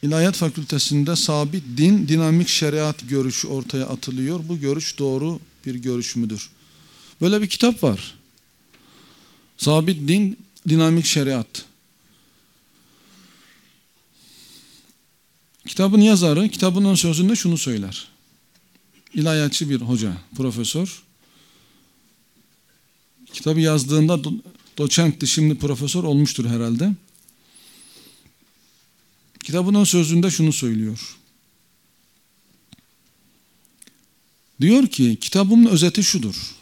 İlahiyat Fakültesi'nde sabit din, dinamik şeriat görüşü ortaya atılıyor. Bu görüş doğru bir görüş müdür? Böyle bir kitap var. Sabit din, dinamik şeriat. Kitabın yazarı, kitabının sözünde şunu söyler. İlahiyatçı bir hoca, profesör. Kitabı yazdığında doçentti, şimdi profesör olmuştur herhalde. Kitabının sözünde şunu söylüyor. Diyor ki, kitabımın özeti şudur.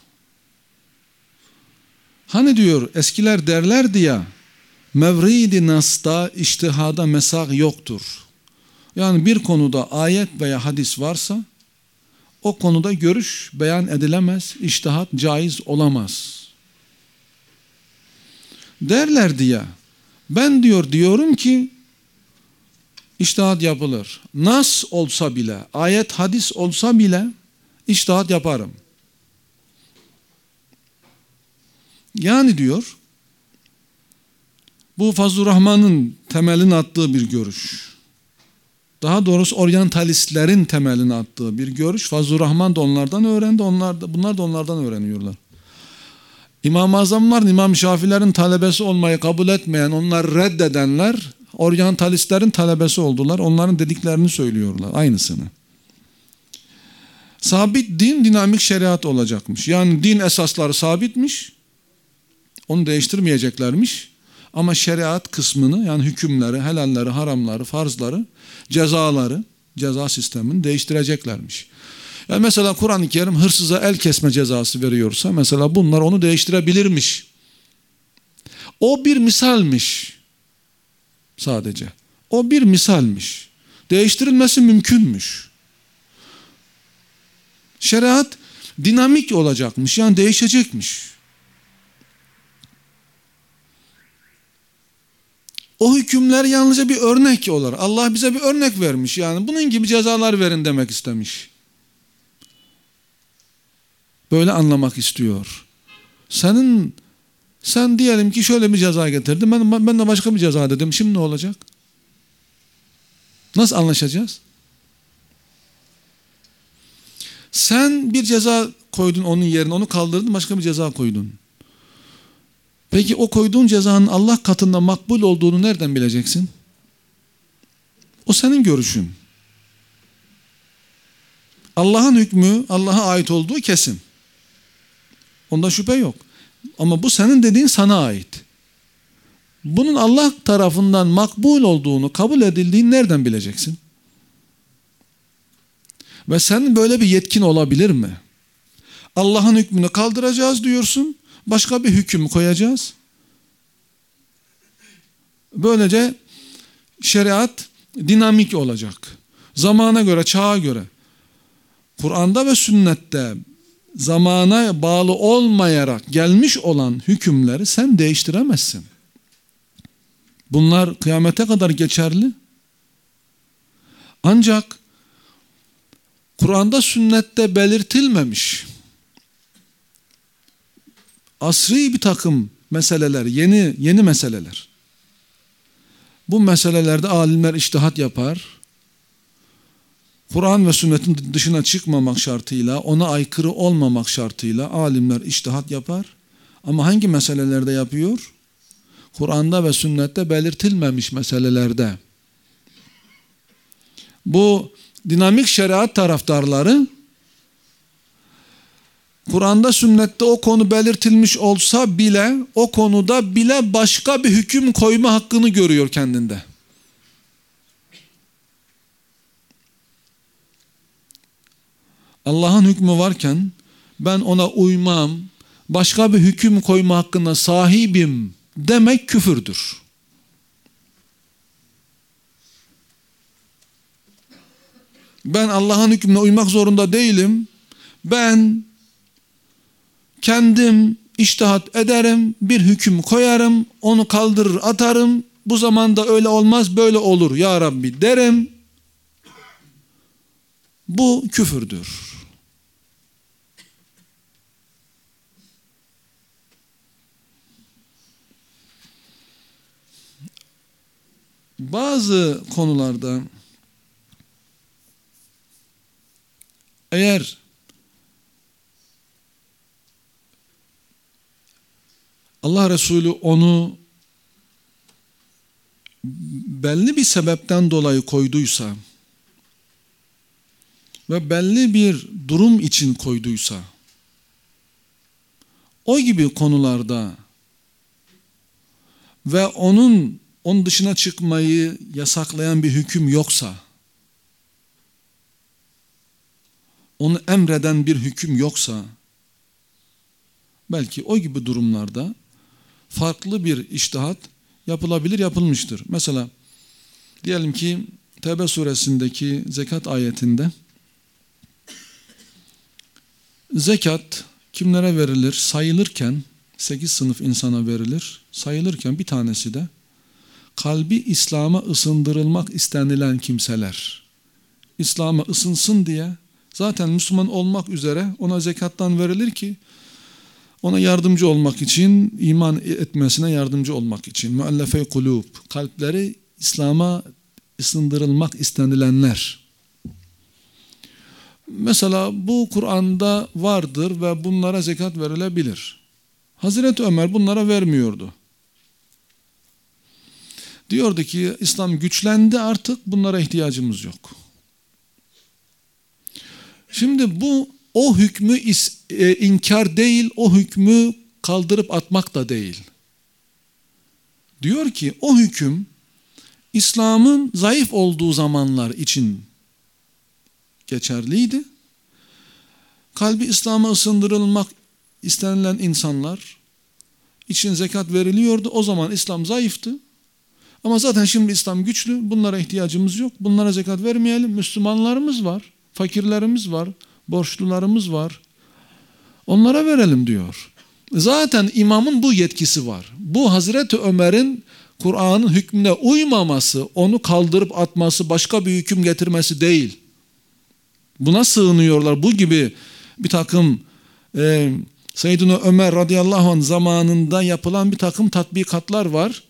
Hani diyor, eskiler derlerdi ya, mevridi nasta içtihada mesak yoktur. Yani bir konuda ayet veya hadis varsa, o konuda görüş beyan edilemez, içtihat caiz olamaz. Derlerdi ya, ben diyorum ki, içtihat yapılır. Nas olsa bile, ayet hadis olsa bile içtihat yaparım. Yani diyor, bu Fazlur Rahman'ın temelini attığı bir görüş. Daha doğrusu oryantalistlerin temelini attığı bir görüş. Fazlur Rahman da onlardan öğrendi, bunlar da onlardan öğreniyorlar. İmam-ı Azamların, İmam Şafiilerin talebesi olmayı kabul etmeyen, onları reddedenler, oryantalistlerin talebesi oldular. Onların dediklerini söylüyorlar, aynısını. Sabit din, dinamik şeriat olacakmış. Yani din esasları sabitmiş, onu değiştirmeyeceklermiş. Ama şeriat kısmını, yani hükümleri, helalleri, haramları, farzları, cezaları, ceza sistemini değiştireceklermiş. Yani mesela Kur'an-ı Kerim hırsıza el kesme cezası veriyorsa, mesela bunlar onu değiştirebilirmiş. O bir misalmiş. Sadece. O bir misalmiş. Değiştirilmesi mümkünmüş. Şeriat dinamik olacakmış, yani değişecekmiş. O hükümler yalnızca bir örnek olarak. Allah bize bir örnek vermiş. Yani bunun gibi cezalar verin demek istemiş. Böyle anlamak istiyor. Sen diyelim ki şöyle bir ceza getirdin. Ben de başka bir ceza dedim. Şimdi ne olacak? Nasıl anlaşacağız? Sen bir ceza koydun onun yerine, onu kaldırdın, başka bir ceza koydun. Peki o koyduğun cezanın Allah katında makbul olduğunu nereden bileceksin? O senin görüşün. Allah'ın hükmü Allah'a ait olduğu kesin. Onda şüphe yok. Ama bu senin dediğin sana ait. Bunun Allah tarafından makbul olduğunu, kabul edildiğini nereden bileceksin? Ve senin böyle bir yetkin olabilir mi? Allah'ın hükmünü kaldıracağız diyorsun, başka bir hüküm koyacağız. Böylece şeriat dinamik olacak. Zamana göre, çağa göre. Kur'an'da ve sünnette zamana bağlı olmayarak gelmiş olan hükümleri sen değiştiremezsin. Bunlar kıyamete kadar geçerli. Ancak Kur'an'da, sünnette belirtilmemiş asri bir takım meseleler, yeni meseleler. Bu meselelerde alimler içtihat yapar. Kur'an ve sünnetin dışına çıkmamak şartıyla, ona aykırı olmamak şartıyla alimler içtihat yapar. Ama hangi meselelerde yapıyor? Kur'an'da ve sünnette belirtilmemiş meselelerde. Bu dinamik şeriat taraftarları, Kur'an'da, sünnette o konu belirtilmiş olsa bile, o konuda bile başka bir hüküm koyma hakkını görüyor kendinde. Allah'ın hükmü varken ben ona uymam, başka bir hüküm koyma hakkına sahibim demek küfürdür. Ben Allah'ın hükmüne uymak zorunda değilim. Ben kendim içtihat ederim, bir hüküm koyarım, onu kaldırır atarım. Bu zamanda öyle olmaz, böyle olur ya Rabbi derim. Bu küfürdür. bazı konularda eğer Allah Resulü onu belli bir sebepten dolayı koyduysa ve belli bir durum için koyduysa, o gibi konularda ve onun dışına çıkmayı yasaklayan bir hüküm yoksa, onu emreden bir hüküm yoksa, belki o gibi durumlarda farklı bir içtihat yapılabilir, yapılmıştır. Mesela diyelim ki Tevbe suresindeki zekat ayetinde zekat kimlere verilir? Sayılırken 8 sınıf insana verilir. Sayılırken bir tanesi de kalbi İslam'a ısındırılmak istenilen kimseler. İslam'a ısınsın diye zaten Müslüman olmak üzere ona zekattan verilir ki ona yardımcı olmak için, iman etmesine yardımcı olmak için. Müellefe kulub, kalpleri İslam'a ısındırılmak istenilenler. Mesela bu Kur'an'da vardır ve bunlara zekat verilebilir. Hazreti Ömer bunlara vermiyordu. Diyordu ki İslam güçlendi, artık bunlara ihtiyacımız yok. Şimdi bu o hükmü inkar değil, o hükmü kaldırıp atmak da değil. Diyor ki o hüküm İslam'ın zayıf olduğu zamanlar için geçerliydi. Kalbi İslam'a ısındırılmak istenilen insanlar için zekat veriliyordu. O zaman İslam zayıftı. Ama zaten şimdi İslam güçlü. Bunlara ihtiyacımız yok. Bunlara zekat vermeyelim. Müslümanlarımız var. Fakirlerimiz var. Borçlularımız var. Onlara verelim diyor. Zaten imamın bu yetkisi var. Bu Hazreti Ömer'in Kur'an'ın hükmüne uymaması, onu kaldırıp atması, başka bir hüküm getirmesi değil. Buna sığınıyorlar. Bu gibi bir takım Seyyidina Ömer radıyallahu anh zamanında yapılan bir takım tatbikatlar var.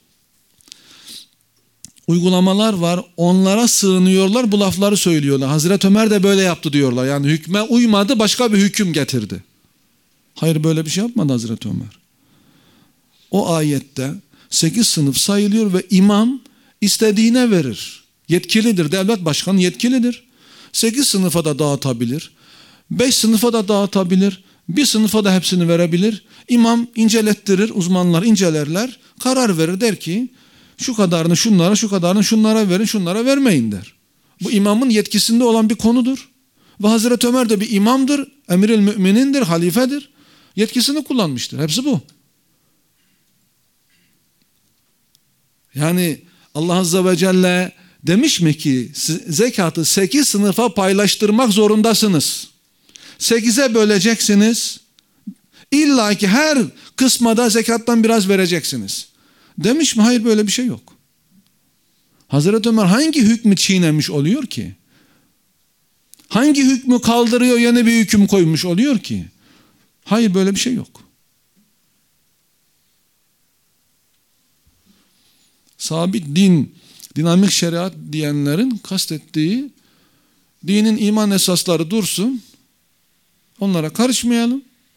Uygulamalar var. Onlara sığınıyorlar. Bu lafları söylüyorlar. Hazreti Ömer de böyle yaptı diyorlar. Yani hükme uymadı, başka bir hüküm getirdi. Hayır, böyle bir şey yapmadı Hazreti Ömer. O ayette 8 sınıf sayılıyor ve imam istediğine verir. Yetkilidir. Devlet başkanı yetkilidir. 8 sınıfa da dağıtabilir. 5 sınıfa da dağıtabilir. Bir sınıfa da hepsini verebilir. İmam incelettirir. Uzmanlar incelerler. Karar verir, der ki şu kadarını şunlara, şu kadarını şunlara verin, şunlara vermeyin der. Bu imamın yetkisinde olan bir konudur. Ve Hazreti Ömer de bir imamdır. Emirül müminindir, halifedir. Yetkisini kullanmıştır. Hepsi bu. Yani Allah Azze ve Celle demiş mi ki zekatı 8 sınıfa paylaştırmak zorundasınız. 8'e böleceksiniz. İlla ki her kısma da zekattan biraz vereceksiniz. Demiş mi? Hayır, böyle bir şey yok. Hazreti Ömer hangi hükmü çiğnemiş oluyor ki? Hangi hükmü kaldırıyor, yeni bir hüküm koymuş oluyor ki? Hayır, böyle bir şey yok. Sabit din, dinamik şeriat diyenlerin kastettiği dinin iman esasları dursun. Onlara karışmayalım.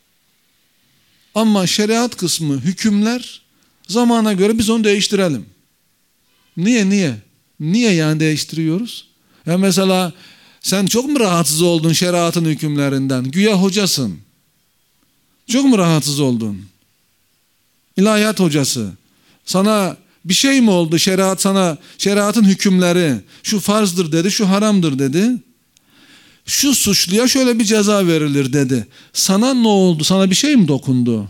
Ama şeriat kısmı, hükümler zamana göre biz onu değiştirelim. Niye? Niye yani değiştiriyoruz? Ya mesela sen çok mu rahatsız oldun şeriatın hükümlerinden? Güya hocasın. Çok mu rahatsız oldun? İlahiyat hocası. Sana bir şey mi oldu? Şeriat sana, şeriatın hükümleri şu farzdır dedi, şu haramdır dedi. Şu suçluya şöyle bir ceza verilir dedi. Sana ne oldu? Sana bir şey mi dokundu?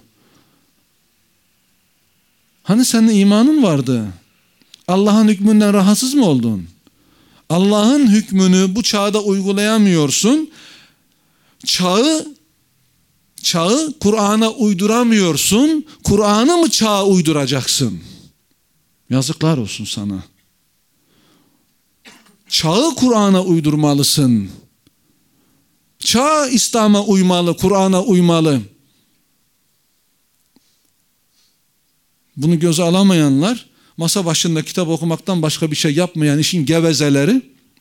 Hani senin imanın vardı? Allah'ın hükmünden rahatsız mı oldun? Allah'ın hükmünü bu çağda uygulayamıyorsun. Çağı Kur'an'a uyduramıyorsun. Kur'an'ı mı çağa uyduracaksın? Yazıklar olsun sana. Çağı Kur'an'a uydurmalısın. Çağ İslam'a uymalı, Kur'an'a uymalı. Bunu göze alamayanlar masa başında kitap okumaktan başka bir şey yapmayan işin gevezeleri,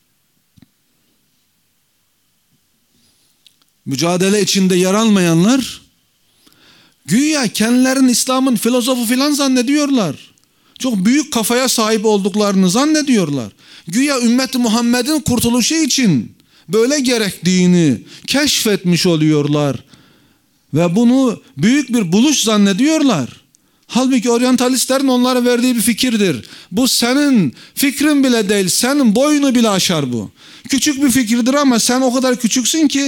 mücadele içinde yer almayanlar, güya kendilerini İslam'ın filozofu filan zannediyorlar. Çok büyük kafaya sahip olduklarını zannediyorlar. Güya ümmet-i Muhammed'in kurtuluşu için böyle gerektiğini keşfetmiş oluyorlar. Ve bunu büyük bir buluş zannediyorlar. Halbuki oryantalistlerin onlara verdiği bir fikirdir. Bu senin fikrin bile değil, senin boyunu bile aşar bu. Küçük bir fikirdir ama sen o kadar küçüksün ki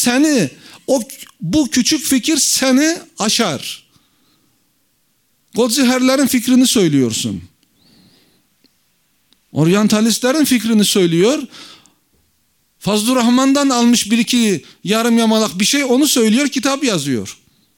bu küçük fikir seni aşar. Goldziherlerin fikrini söylüyorsun. Oryantalistlerin fikrini söylüyor. Fazlur Rahman'dan almış bir iki yarım yamalak bir şey, onu söylüyor, kitap yazıyor.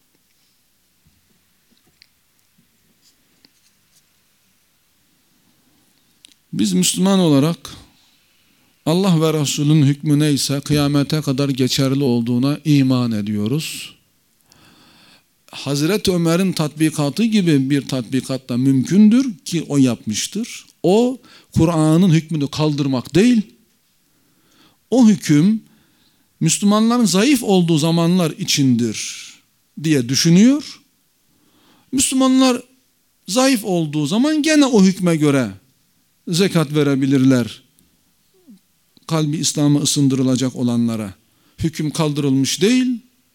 Biz Müslüman olarak Allah ve Resulünün hükmü neyse kıyamete kadar geçerli olduğuna iman ediyoruz. Hazreti Ömer'in tatbikatı gibi bir tatbikat da mümkündür ki o yapmıştır. O Kur'an'ın hükmünü kaldırmak değil, o hüküm Müslümanların zayıf olduğu zamanlar içindir diye düşünüyor. Müslümanlar zayıf olduğu zaman gene o hükme göre zekat verebilirler. Kalbi İslam'a ısındırılacak olanlara. Hüküm kaldırılmış değil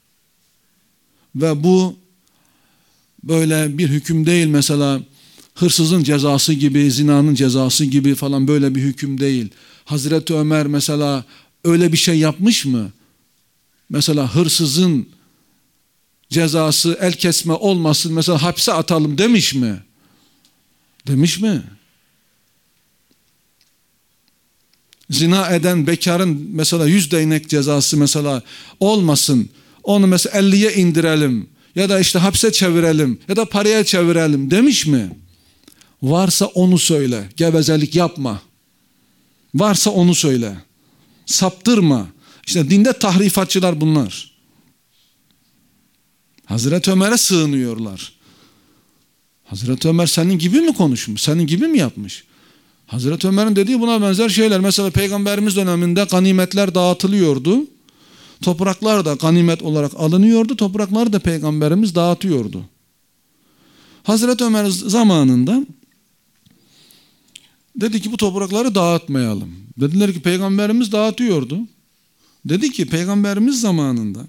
ve bu böyle bir hüküm değil, mesela hırsızın cezası gibi, zinanın cezası gibi falan, böyle bir hüküm değil. Hazreti Ömer mesela öyle bir şey yapmış mı? Mesela hırsızın cezası el kesme olmasın, mesela hapse atalım demiş mi? Demiş mi? Zina eden bekarın mesela 100 değnek cezası mesela olmasın, onu mesela 50'ye indirelim ya da işte hapse çevirelim ya da paraya çevirelim demiş mi? Varsa onu söyle, gevezelik yapma. Varsa onu söyle, saptırma. İşte dinde tahrifatçılar bunlar. Hazreti Ömer'e sığınıyorlar. Hazreti Ömer senin gibi mi konuşmuş, senin gibi mi yapmış? Hazreti Ömer'in dediği buna benzer şeyler. Mesela Peygamberimiz döneminde ganimetler dağıtılıyordu. Topraklar da ganimet olarak alınıyordu. Toprakları da Peygamberimiz dağıtıyordu. Hazreti Ömer zamanında dedi ki bu toprakları dağıtmayalım. Dediler ki Peygamberimiz dağıtıyordu. Dedi ki Peygamberimiz zamanında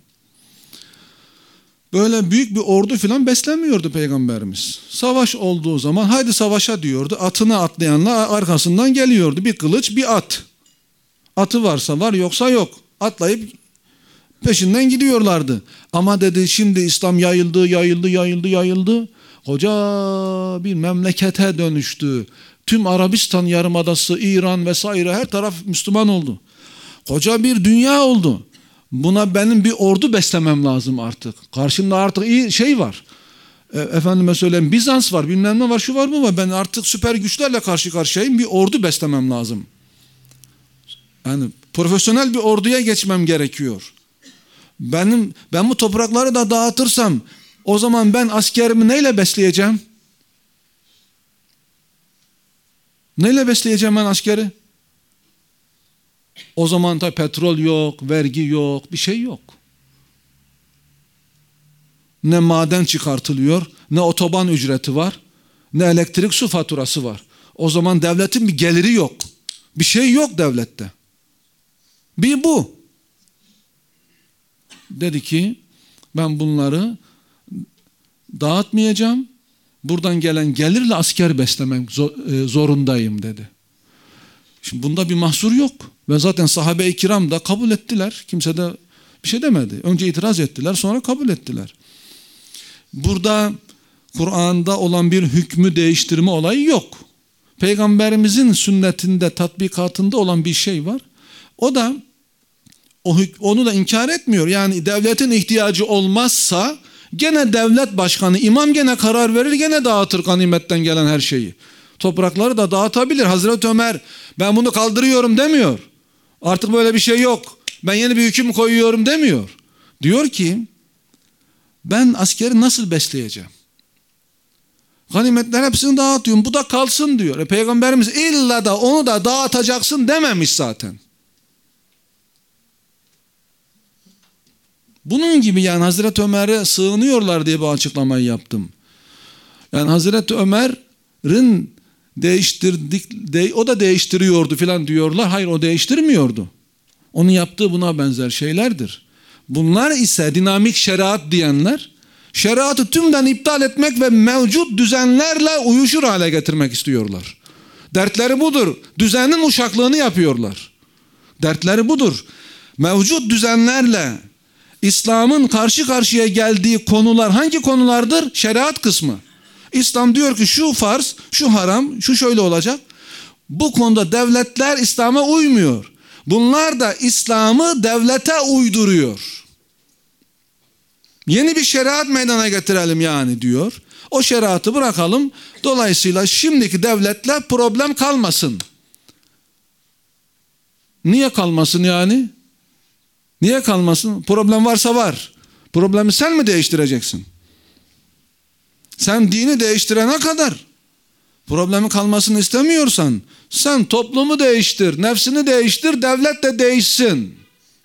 böyle büyük bir ordu filan beslemiyordu Peygamberimiz. Savaş olduğu zaman haydi savaşa diyordu. Atına atlayanlar arkasından geliyordu. Bir kılıç, bir at. Atı varsa var, yoksa yok. Atlayıp peşinden gidiyorlardı. Ama dedi şimdi İslam yayıldı. Koca bir memlekete dönüştü. Tüm Arabistan Yarımadası, İran vesaire her taraf Müslüman oldu. Koca bir dünya oldu. Buna benim bir ordu beslemem lazım artık. Karşımda artık iyi şey var. Efendime söyleyeyim, Bizans var, bilmem ne var, şu var, bu var. Ben artık süper güçlerle karşı karşıyayım. Bir ordu beslemem lazım. Yani profesyonel bir orduya geçmem gerekiyor. Ben bu toprakları da dağıtırsam o zaman ben askerimi neyle besleyeceğim? Neyle besleyeceğim ben askeri? O zaman da petrol yok, vergi yok, bir şey yok. Ne maden çıkartılıyor, ne otoban ücreti var, ne elektrik su faturası var. O zaman devletin bir geliri yok. Bir şey yok devlette. Bir bu. Dedi ki ben bunları dağıtmayacağım. Buradan gelen gelirle asker beslemek zorundayım dedi. Şimdi bunda bir mahsur yok. Ve zaten sahabe-i kiram da kabul ettiler. Kimse de bir şey demedi. Önce itiraz ettiler, sonra kabul ettiler. Burada Kur'an'da olan bir hükmü değiştirme olayı yok. Peygamberimizin sünnetinde, tatbikatında olan bir şey var. O da onu da inkar etmiyor. Yani devletin ihtiyacı olmazsa gene devlet başkanı, imam gene karar verir, gene dağıtır ganimetten gelen her şeyi. Toprakları da dağıtabilir. Hazreti Ömer ben bunu kaldırıyorum demiyor. Artık böyle bir şey yok. Ben yeni bir hüküm koyuyorum demiyor. Diyor ki ben askeri nasıl besleyeceğim? Ganimetler hepsini dağıtıyorum. Bu da kalsın diyor. Peygamberimiz illa da onu da dağıtacaksın dememiş zaten. Bunun gibi yani Hazreti Ömer'e sığınıyorlar diye bu açıklamayı yaptım. Yani Hazreti Ömer'in o da değiştiriyordu filan diyorlar. Hayır, o değiştirmiyordu. Onun yaptığı buna benzer şeylerdir. Bunlar ise dinamik şeriat diyenler, şeriatı tümden iptal etmek ve mevcut düzenlerle uyuşur hale getirmek istiyorlar. Dertleri budur. Düzenin uşaklığını yapıyorlar. Dertleri budur. Mevcut düzenlerle İslam'ın karşı karşıya geldiği konular hangi konulardır? Şeriat kısmı. İslam diyor ki şu farz, şu haram, şu şöyle olacak. Bu konuda devletler İslam'a uymuyor. Bunlar da İslam'ı devlete uyduruyor. Yeni bir şeriat meydana getirelim yani diyor. O şeriatı bırakalım. Dolayısıyla şimdiki devletle problem kalmasın. Niye kalmasın yani? Niye kalmasın? Problem varsa var. Problemi sen mi değiştireceksin? Sen dini değiştirene kadar problemin kalmasını istemiyorsan sen toplumu değiştir, nefsini değiştir, devlet de değişsin.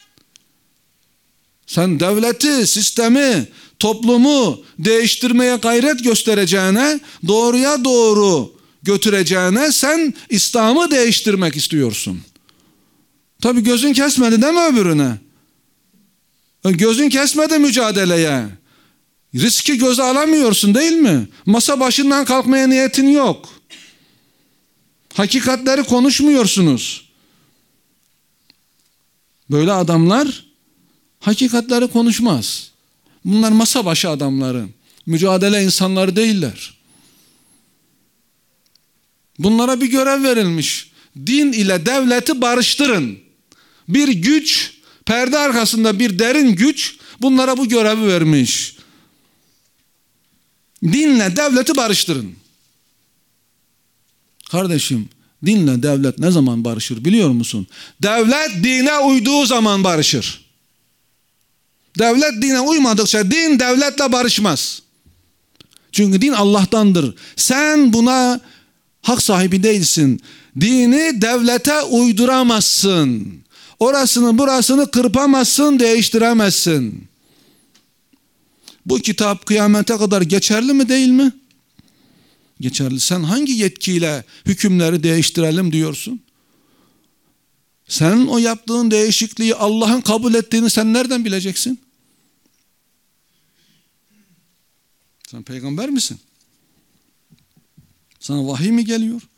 Sen devleti, sistemi, toplumu değiştirmeye gayret göstereceğine, doğruya doğru götüreceğine sen İslam'ı değiştirmek istiyorsun. Tabii gözün kesmedi değil mi öbürüne? Gözün kesmedi mücadeleye. Riski göze alamıyorsun değil mi? Masa başından kalkmaya niyetin yok. Hakikatleri konuşmuyorsunuz. Böyle adamlar hakikatleri konuşmaz. Bunlar masa başı adamları. Mücadele insanları değiller. Bunlara bir görev verilmiş. Din ile devleti barıştırın. Bir güç, perde arkasında bir derin güç bunlara bu görevi vermiş. Dinle devleti barıştırın. Kardeşim, dinle devlet ne zaman barışır biliyor musun? Devlet dine uyduğu zaman barışır. Devlet dine uymadıkça din devletle barışmaz. Çünkü din Allah'tandır. Sen buna hak sahibi değilsin. Dini devlete uyduramazsın. Orasını burasını kırpamazsın, değiştiremezsin. Bu kitap kıyamete kadar geçerli mi değil mi? Geçerli. Sen hangi yetkiyle hükümleri değiştirelim diyorsun? Senin o yaptığın değişikliği Allah'ın kabul ettiğini sen nereden bileceksin? Sen peygamber misin? Sana vahiy mi geliyor?